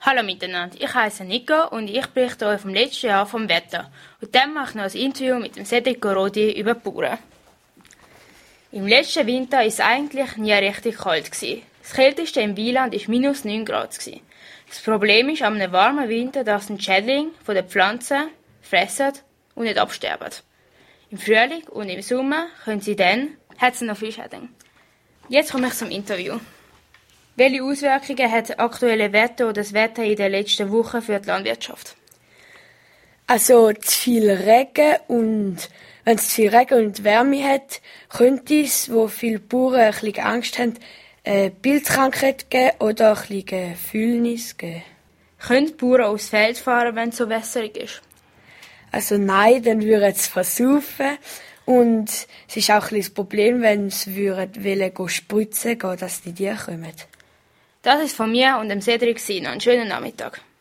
Hallo miteinander, ich heiße Nico und ich berichte euch vom letzten Jahr vom Wetter. Und dann mache ich noch ein Interview mit dem Cedric Rodi über die Bauern. Im letzten Winter war es eigentlich nie richtig kalt. Das kälteste im Wieland war -9 Grad. Das Problem ist an einem warmen Winter, dass die Schädlinge von den Pflanzen fressen und nicht absterben. Im Frühling und im Sommer können sie dann, hat sie noch viel Schädlinge. Jetzt komme ich zum Interview. Welche Auswirkungen hat das aktuelle Wetter oder das Wetter in den letzten Wochen für die Landwirtschaft? Also zu viel Regen und wenn es zu viel Regen und Wärme hat, könnte es, wo viele Bauern ein bisschen Angst haben, Pilzkrankheit geben oder ein bisschen Fühlnis geben. Können die Bauern aufs Feld fahren, wenn es so wässrig ist? Also nein, dann würden sie versaufen. Und es ist auch ein bisschen das Problem, wenn sie wollen spritzen gehen, dass die Tiere kommen. Das ist von mir und dem Cedric. Noch einen schönen Nachmittag.